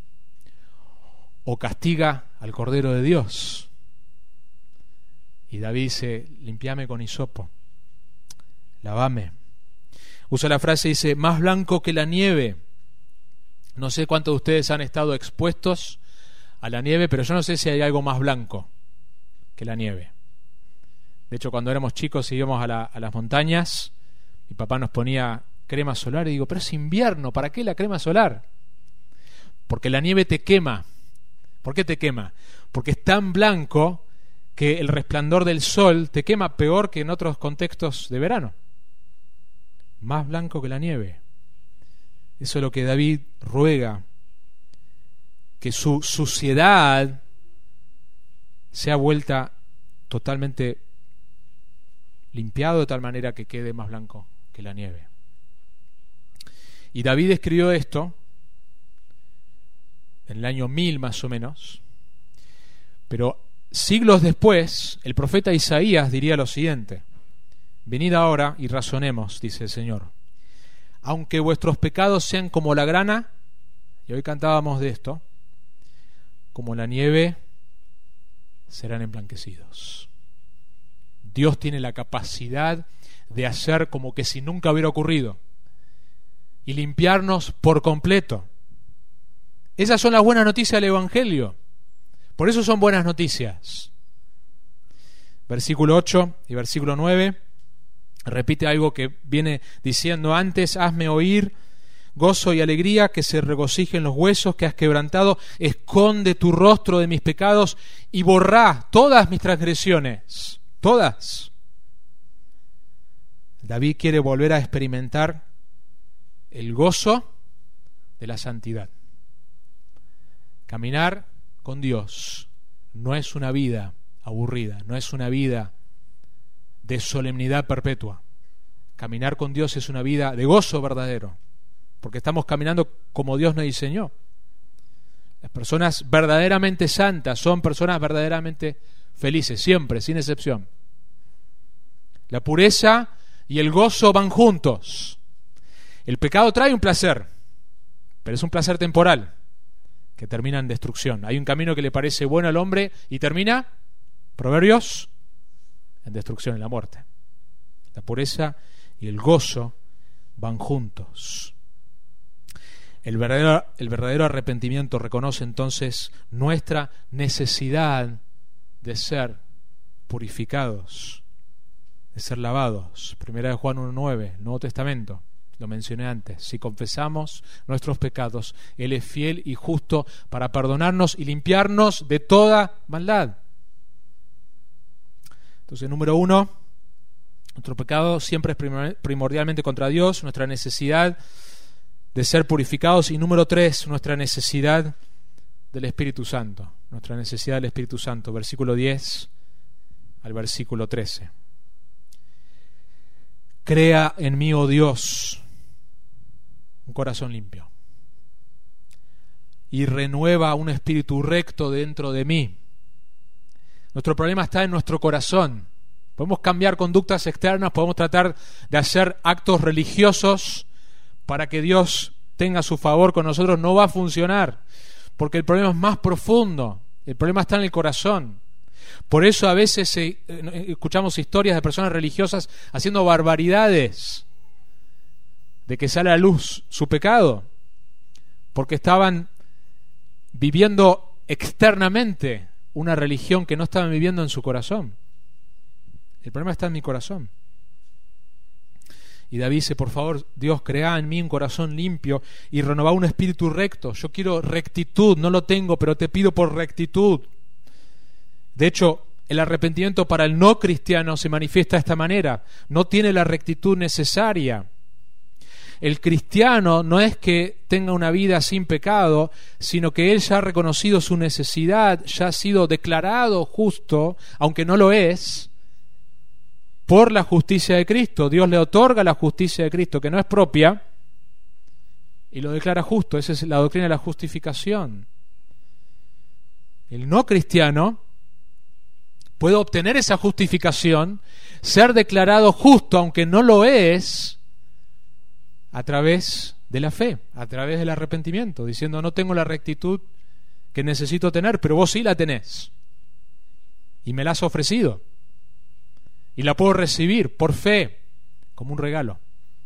o castiga al Cordero de Dios. Y David dice, limpiame con hisopo, lavame. Usa la frase, dice, más blanco que la nieve. No sé cuántos de ustedes han estado expuestos a la nieve, pero yo no sé si hay algo más blanco que la nieve. De hecho, cuando éramos chicos y íbamos a las montañas, mi papá nos ponía crema solar y digo, pero es invierno, ¿para qué la crema solar? Porque la nieve te quema. ¿Por qué te quema? Porque es tan blanco que el resplandor del sol te quema peor que en otros contextos de verano. Más blanco que la nieve. Eso es lo que David ruega, que su suciedad sea vuelta totalmente limpiado de tal manera que quede más blanco que la nieve. Y David escribió esto en el año 1000 más o menos, pero siglos después el profeta Isaías diría lo siguiente: venid ahora y razonemos, dice el Señor. Aunque vuestros pecados sean como la grana, y hoy cantábamos de esto, como la nieve, serán emblanquecidos. Dios tiene la capacidad de hacer como que si nunca hubiera ocurrido y limpiarnos por completo. Esas son las buenas noticias del Evangelio. Por eso son buenas noticias. Versículo 8 y versículo 9 repite algo que viene diciendo antes: hazme oír gozo y alegría, que se regocijen los huesos que has quebrantado, esconde tu rostro de mis pecados y borrá todas mis transgresiones, todas. David quiere volver a experimentar el gozo de la santidad. Caminar con Dios no es una vida aburrida, no es una vida de solemnidad perpetua. Caminar con Dios es una vida de gozo verdadero, porque estamos caminando como Dios nos diseñó. Las personas verdaderamente santas son personas verdaderamente felices, siempre, sin excepción. La pureza y el gozo van juntos. El pecado trae un placer, pero es un placer temporal que termina en destrucción. Hay un camino que le parece bueno al hombre y termina, Proverbios, en destrucción, en la muerte. La pureza y el gozo van juntos. El verdadero arrepentimiento reconoce entonces nuestra necesidad de ser purificados, de ser lavados. Primera de Juan 1:9, el Nuevo Testamento, lo mencioné antes. Si confesamos nuestros pecados, Él es fiel y justo para perdonarnos y limpiarnos de toda maldad. Entonces, número 1, nuestro pecado siempre es primordialmente contra Dios, nuestra necesidad de ser purificados. Y número 3, nuestra necesidad del Espíritu Santo. Nuestra necesidad del Espíritu Santo. Versículo 10 al versículo 13. Crea en mí, oh Dios, un corazón limpio, y renueva un espíritu recto dentro de mí. Nuestro problema está en nuestro corazón. Podemos cambiar conductas externas, podemos tratar de hacer actos religiosos para que Dios tenga su favor con nosotros. No va a funcionar, porque el problema es más profundo. El problema está en el corazón. Por eso a veces escuchamos historias de personas religiosas haciendo barbaridades, de que sale a la luz su pecado, porque estaban viviendo externamente una religión que no estaban viviendo en su corazón. El problema está en mi corazón. Y David dice, por favor, Dios, crea en mí un corazón limpio y renová un espíritu recto. Yo quiero rectitud, no lo tengo, pero te pido por rectitud. De hecho, el arrepentimiento para el no cristiano se manifiesta de esta manera. No tiene la rectitud necesaria. El cristiano no es que tenga una vida sin pecado, sino que él ya ha reconocido su necesidad, ya ha sido declarado justo, aunque no lo es, por la justicia de Cristo. Dios le otorga la justicia de Cristo, que no es propia, y lo declara justo. Esa es la doctrina de la justificación. El no cristiano puede obtener esa justificación, ser declarado justo, aunque no lo es, a través de la fe, a través del arrepentimiento, diciendo, no tengo la rectitud que necesito tener, pero vos sí la tenés, y me la has ofrecido, y la puedo recibir por fe, como un regalo.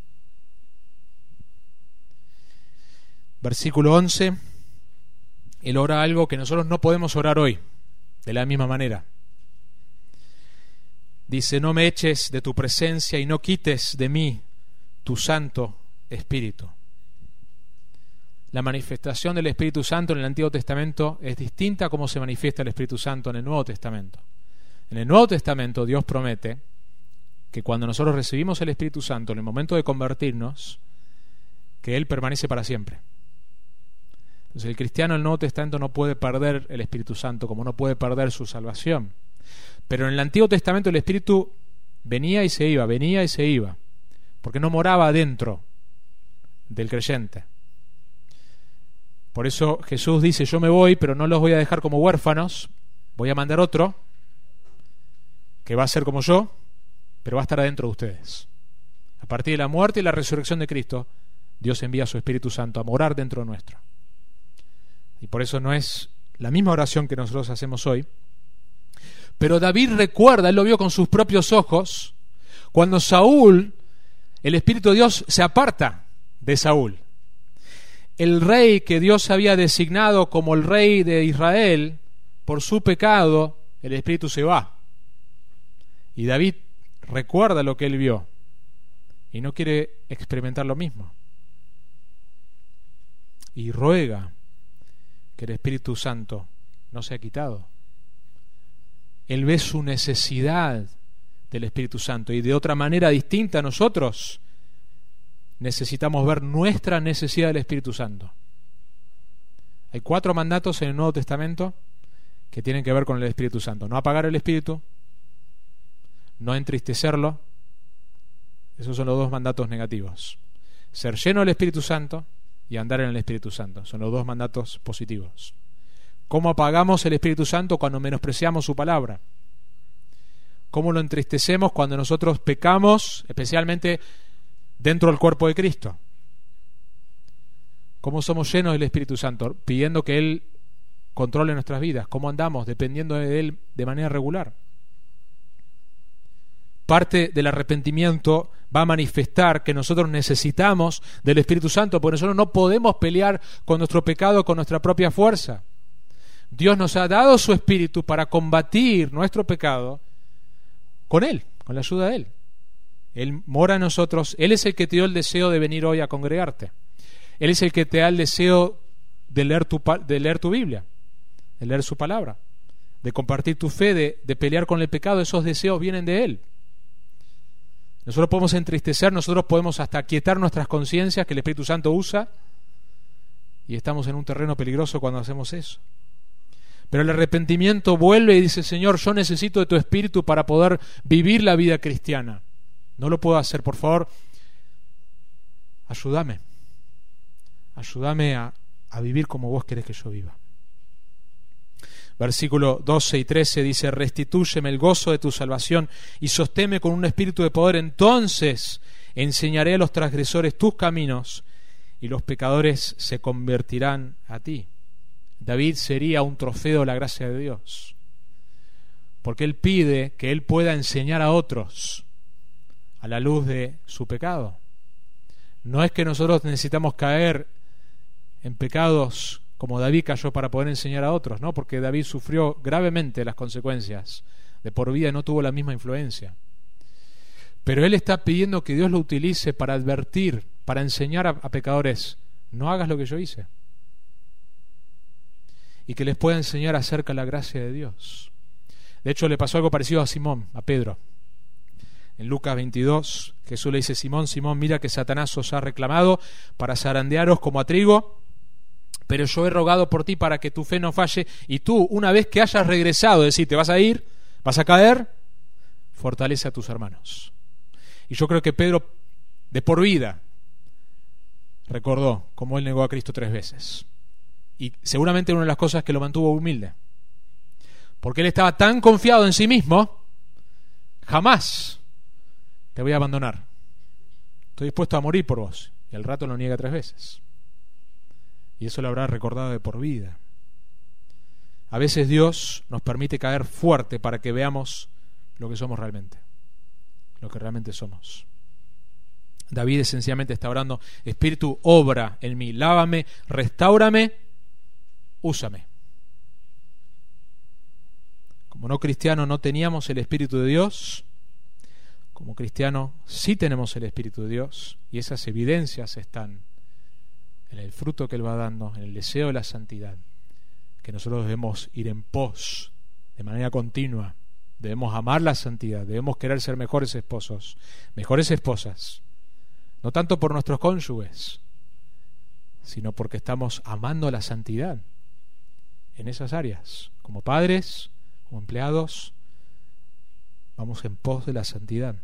Versículo 11, él ora algo que nosotros no podemos orar hoy, de la misma manera. Dice, no me eches de tu presencia y no quites de mí tu Santo Espíritu. La manifestación del Espíritu Santo en el Antiguo Testamento es distinta a cómo se manifiesta el Espíritu Santo en el Nuevo Testamento. En el Nuevo Testamento Dios promete que cuando nosotros recibimos el Espíritu Santo, en el momento de convertirnos, que Él permanece para siempre. Entonces el cristiano en el Nuevo Testamento no puede perder el Espíritu Santo, como no puede perder su salvación. Pero en el Antiguo Testamento el Espíritu venía y se iba, porque no moraba dentro del creyente. Por eso Jesús dice, yo me voy, pero no los voy a dejar como huérfanos, voy a mandar otro, que va a ser como yo, pero va a estar adentro de ustedes. A partir de la muerte y la resurrección de Cristo, Dios envía a su Espíritu Santo a morar dentro nuestro. Y por eso no es la misma oración que nosotros hacemos hoy. Pero David recuerda, él lo vio con sus propios ojos, cuando Saúl, el Espíritu de Dios se aparta de Saúl. El rey que Dios había designado como el rey de Israel, por su pecado, el Espíritu se va. Y David recuerda lo que él vio y no quiere experimentar lo mismo. Y ruega que el Espíritu Santo no sea quitado. Él ve su necesidad del Espíritu Santo, y de otra manera distinta a nosotros necesitamos ver nuestra necesidad del Espíritu Santo. Hay 4 mandatos en el Nuevo Testamento que tienen que ver con el Espíritu Santo. No apagar el Espíritu, no entristecerlo. Esos son los dos mandatos negativos. Ser lleno del Espíritu Santo y andar en el Espíritu Santo. Son los dos mandatos positivos. ¿Cómo apagamos el Espíritu Santo? Cuando menospreciamos su palabra. ¿Cómo lo entristecemos? Cuando nosotros pecamos, especialmente dentro del cuerpo de Cristo. ¿Cómo somos llenos del Espíritu Santo? Pidiendo que Él controle nuestras vidas. ¿Cómo andamos? Dependiendo de Él de manera regular. Parte del arrepentimiento va a manifestar que nosotros necesitamos del Espíritu Santo, porque nosotros no podemos pelear con nuestro pecado con nuestra propia fuerza. Dios nos ha dado su Espíritu para combatir nuestro pecado con Él, con la ayuda de Él. Él mora en nosotros. Él es el que te dio el deseo de venir hoy a congregarte. Él es el que te da el deseo de leer tu Biblia, de leer su palabra, de compartir tu fe, de pelear con el pecado. Esos deseos vienen de Él. Nosotros podemos entristecer, nosotros podemos hasta aquietar nuestras conciencias que el Espíritu Santo usa, y estamos en un terreno peligroso cuando hacemos eso. Pero el arrepentimiento vuelve y dice: Señor, yo necesito de tu Espíritu para poder vivir la vida cristiana. No lo puedo hacer, por favor, ayúdame. Ayúdame a vivir como vos querés que yo viva. Versículo 12 y 13 dice: restitúyeme el gozo de tu salvación y sosténme con un espíritu de poder. Entonces enseñaré a los transgresores tus caminos y los pecadores se convertirán a ti. David sería un trofeo de la gracia de Dios, porque él pide que él pueda enseñar a otros a la luz de su pecado. No es que nosotros necesitamos caer en pecados como David cayó para poder enseñar a otros, ¿no? Porque David sufrió gravemente las consecuencias de por vida y no tuvo la misma influencia. Pero él está pidiendo que Dios lo utilice para advertir, para enseñar a pecadores: no hagas lo que yo hice. Y que les pueda enseñar acerca de la gracia de Dios. De hecho, le pasó algo parecido a Simón, a Pedro. En Lucas 22, Jesús le dice: Simón, Simón, mira que Satanás os ha reclamado para zarandearos como a trigo, pero yo he rogado por ti para que tu fe no falle, y tú, una vez que hayas regresado, es decir, te vas a ir, vas a caer, fortalece a tus hermanos. Y yo creo que Pedro, de por vida, recordó cómo él negó a Cristo 3 veces. Y seguramente una de las cosas que lo mantuvo humilde, porque él estaba tan confiado en sí mismo: jamás te voy a abandonar, estoy dispuesto a morir por vos. Y al rato lo niega 3 veces. Y eso lo habrá recordado de por vida. A veces Dios nos permite caer fuerte para que veamos lo que somos realmente, lo que realmente somos. David esencialmente está orando: Espíritu, obra en mí, lávame, restáurame, úsame. Como no cristiano no teníamos el Espíritu de Dios. Como cristiano sí tenemos el Espíritu de Dios, y esas evidencias están en el fruto que Él va dando, en el deseo de la santidad, que nosotros debemos ir en pos de manera continua. Debemos amar la santidad, debemos querer ser mejores esposos, mejores esposas, no tanto por nuestros cónyuges, sino porque estamos amando la santidad en esas áreas. Como padres, como empleados, vamos en pos de la santidad.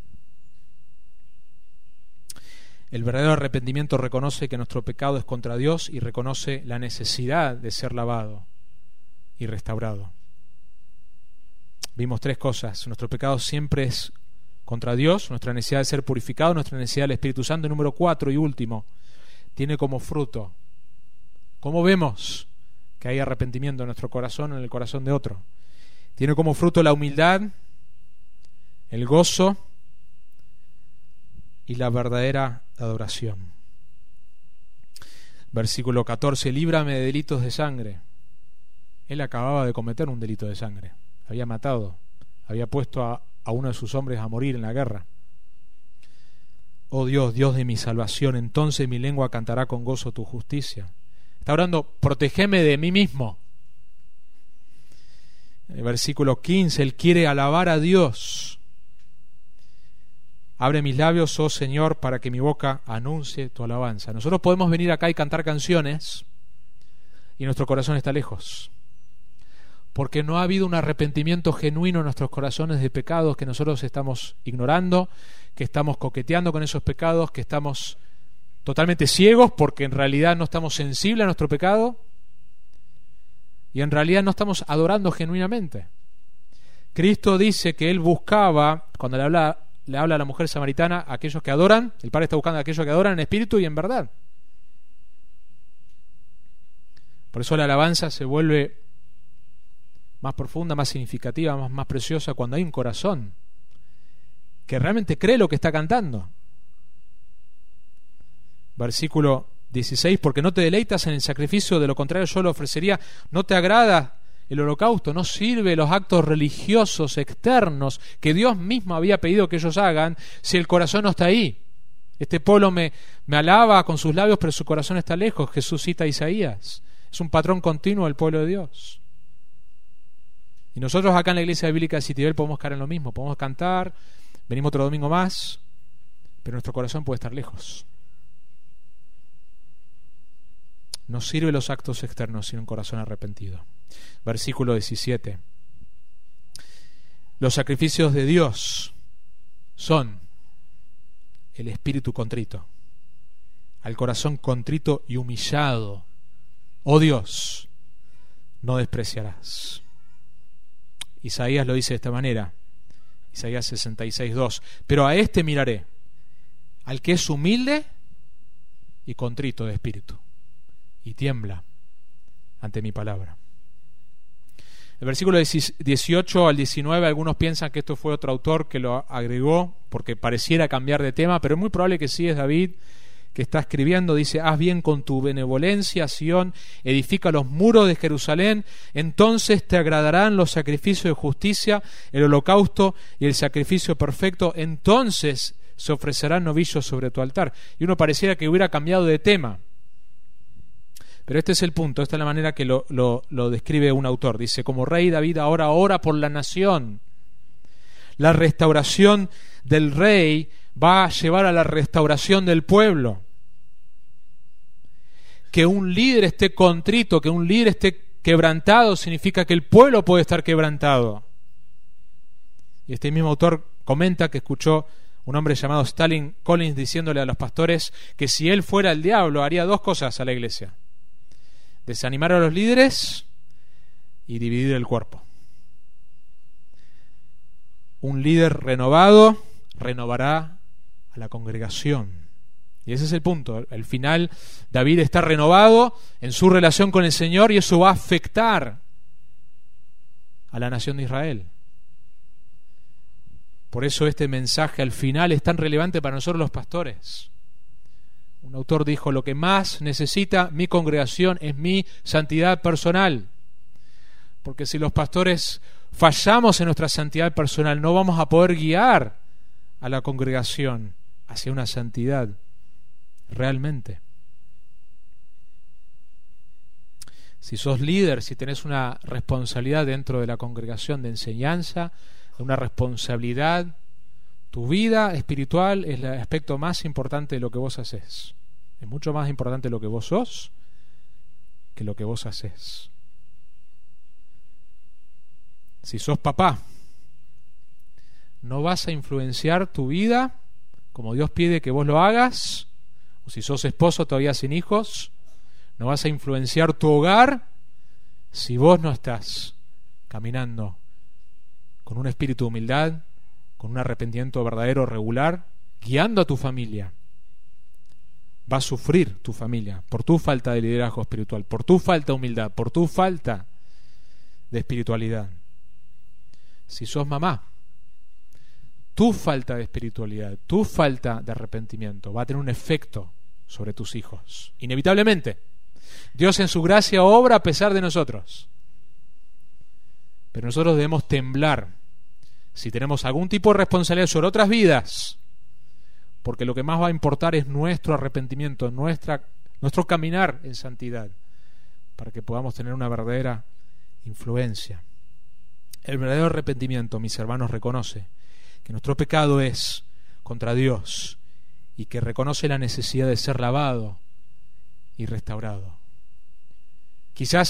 El verdadero arrepentimiento reconoce que nuestro pecado es contra Dios y reconoce la necesidad de ser lavado y restaurado. Vimos 3 cosas. Nuestro pecado siempre es contra Dios, nuestra necesidad de ser purificado, nuestra necesidad del Espíritu Santo. Y número 4 y último, tiene como fruto. ¿Cómo vemos que hay arrepentimiento en nuestro corazón o en el corazón de otro? Tiene como fruto la humildad, el gozo y la verdadera adoración. Versículo 14: líbrame de delitos de sangre. Él acababa de cometer un delito de sangre. Había matado, había puesto a uno de sus hombres a morir en la guerra. Oh Dios, Dios de mi salvación, entonces mi lengua cantará con gozo tu justicia. Está orando: protégeme de mí mismo. En el versículo 15, él quiere alabar a Dios. Abre mis labios, oh Señor, para que mi boca anuncie tu alabanza. Nosotros podemos venir acá y cantar canciones y nuestro corazón está lejos. porque no ha habido un arrepentimiento genuino en nuestros corazones de pecados que nosotros estamos ignorando, que estamos coqueteando con esos pecados, que estamos totalmente ciegos porque en realidad no estamos sensibles a nuestro pecado y en realidad no estamos adorando genuinamente. Cristo dice que Él buscaba, cuando le habla a la mujer samaritana, a aquellos que adoran, el Padre está buscando a aquellos que adoran en espíritu y en verdad. Por eso la alabanza se vuelve más profunda, más significativa, más preciosa cuando hay un corazón que realmente cree lo que está cantando. Versículo 16, porque no te deleitas en el sacrificio, de lo contrario yo lo ofrecería. No te agrada el holocausto, no sirve los actos religiosos externos que Dios mismo había pedido que ellos hagan si el corazón no está ahí. Este pueblo me alaba con sus labios, pero su corazón está lejos. Jesús cita a Isaías. Es un patrón continuo del pueblo de Dios. Y nosotros acá en la iglesia bíblica de Citibel podemos caer en lo mismo. Podemos cantar, venimos otro domingo más, pero nuestro corazón puede estar lejos. No sirve los actos externos sino un corazón arrepentido. Versículo 17. Los sacrificios de Dios son el espíritu contrito. Al corazón contrito y humillado, oh Dios, no despreciarás. Isaías lo dice de esta manera, Isaías 66:2. Pero a este miraré, al que es humilde y contrito de espíritu, y tiembla ante mi palabra. El versículo 18 al 19, algunos piensan que esto fue otro autor que lo agregó porque pareciera cambiar de tema, pero es muy probable que sí es David que está escribiendo. Dice: haz bien con tu benevolencia, Sión, edifica los muros de Jerusalén, entonces te agradarán los sacrificios de justicia, el holocausto y el sacrificio perfecto, entonces se ofrecerán novillos sobre tu altar. Y uno pareciera que hubiera cambiado de tema, pero este es el punto, esta es la manera que lo describe un autor. Dice: como rey David ahora ora por la nación. La restauración del rey va a llevar a la restauración del pueblo. Que un líder esté contrito, que un líder esté quebrantado, significa que el pueblo puede estar quebrantado. Y este mismo autor comenta que escuchó un hombre llamado Stalin Collins diciéndole a los pastores que si él fuera el diablo haría dos cosas a la iglesia: desanimar a los líderes y dividir el cuerpo. Un líder renovado renovará a la congregación. Y ese es el punto. Al final, David está renovado en su relación con el Señor y eso va a afectar a la nación de Israel. Por eso este mensaje al final es tan relevante para nosotros los pastores. Un autor dijo: lo que más necesita mi congregación es mi santidad personal. Porque si los pastores fallamos en nuestra santidad personal, no vamos a poder guiar a la congregación hacia una santidad realmente. Si sos líder, si tenés una responsabilidad dentro de la congregación de enseñanza, una responsabilidad, tu vida espiritual es el aspecto más importante de lo que vos haces. Es mucho más importante lo que vos sos que lo que vos haces. Si sos papá, no vas a influenciar tu vida como Dios pide que vos lo hagas. O si sos esposo todavía sin hijos, no vas a influenciar tu hogar si vos no estás caminando con un espíritu de humildad, con un arrepentimiento verdadero, regular, guiando a tu familia. Va a sufrir tu familia por tu falta de liderazgo espiritual, por tu falta de humildad, por tu falta de espiritualidad. Si sos mamá, tu falta de espiritualidad, tu falta de arrepentimiento va a tener un efecto sobre tus hijos, inevitablemente. Dios en su gracia obra a pesar de nosotros, pero nosotros debemos temblar si tenemos algún tipo de responsabilidad sobre otras vidas, porque lo que más va a importar es nuestro arrepentimiento, nuestro caminar en santidad, para que podamos tener una verdadera influencia. El verdadero arrepentimiento, mis hermanos, reconoce que nuestro pecado es contra Dios y que reconoce la necesidad de ser lavado y restaurado. Quizás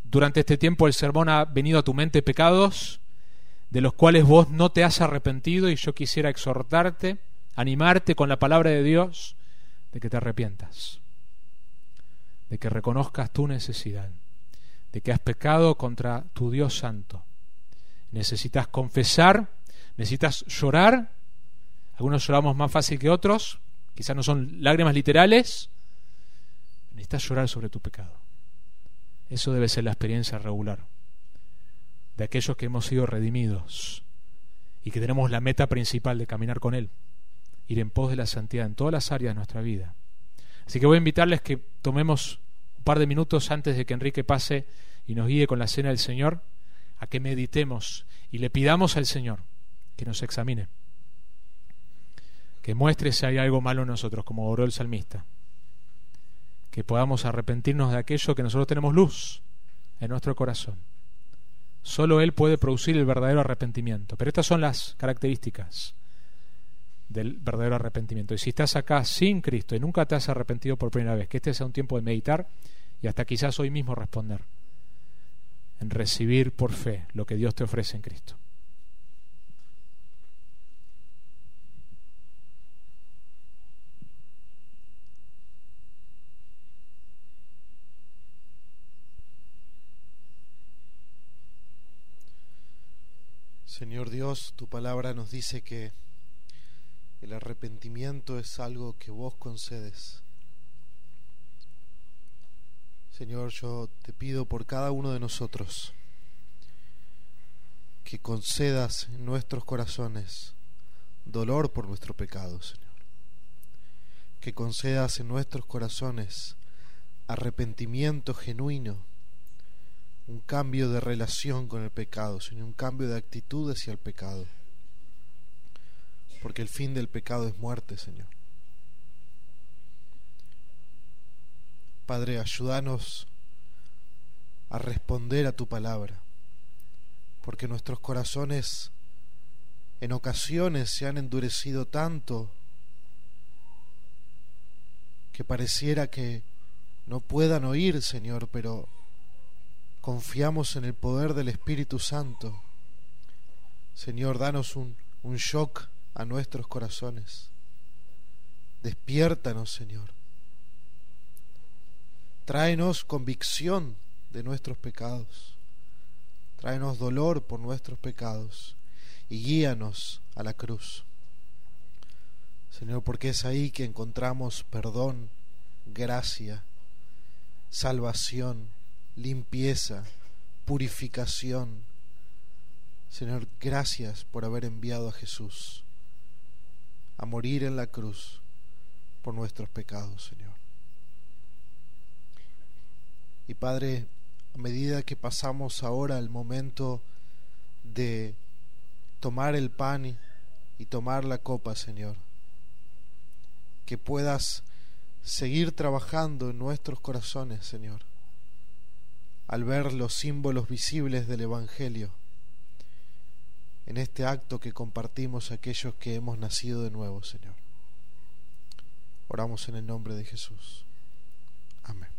durante este tiempo del sermón ha venido a tu mente pecados de los cuales vos no te has arrepentido, y yo quisiera exhortarte, animarte con la palabra de Dios de que te arrepientas, de que reconozcas tu necesidad, de que has pecado contra tu Dios santo. Necesitas confesar, necesitas llorar. Algunos lloramos más fácil que otros, quizás no son lágrimas literales. Necesitas llorar sobre tu pecado. Eso debe ser la experiencia regular de aquellos que hemos sido redimidos y que tenemos la meta principal de caminar con Él, ir en pos de la santidad en todas las áreas de nuestra vida. Así que voy a invitarles que tomemos un par de minutos antes de que Enrique pase y nos guíe con la cena del Señor, a que meditemos y le pidamos al Señor que nos examine, que muestre si hay algo malo en nosotros, como oró el salmista, que podamos arrepentirnos de aquello que nosotros tenemos luz en nuestro corazón. Solo Él puede producir el verdadero arrepentimiento, pero estas son las características del verdadero arrepentimiento. Y si estás acá sin Cristo y nunca te has arrepentido por primera vez, que este sea un tiempo de meditar y hasta quizás hoy mismo responder en recibir por fe lo que Dios te ofrece en Cristo. Señor Dios, tu palabra nos dice que el arrepentimiento es algo que vos concedes. Señor, yo te pido por cada uno de nosotros que concedas en nuestros corazones dolor por nuestro pecado, Señor. Que concedas en nuestros corazones arrepentimiento genuino, un cambio de relación con el pecado, Señor, un cambio de actitud hacia el pecado. Porque el fin del pecado es muerte, Señor. Padre, ayúdanos a responder a tu palabra, porque nuestros corazones en ocasiones se han endurecido tanto que pareciera que no puedan oír, Señor, pero confiamos en el poder del Espíritu Santo. Señor, danos un shock a nuestros corazones. Despiértanos, Señor. Tráenos convicción de nuestros pecados. Tráenos dolor por nuestros pecados y guíanos a la cruz. Señor, porque es ahí que encontramos perdón, gracia, salvación, limpieza, purificación. Señor, gracias por haber enviado a Jesús a morir en la cruz por nuestros pecados, Señor. Y Padre, a medida que pasamos ahora el momento de tomar el pan y tomar la copa, Señor, que puedas seguir trabajando en nuestros corazones, Señor, al ver los símbolos visibles del Evangelio en este acto que compartimos aquellos que hemos nacido de nuevo, Señor. Oramos en el nombre de Jesús. Amén.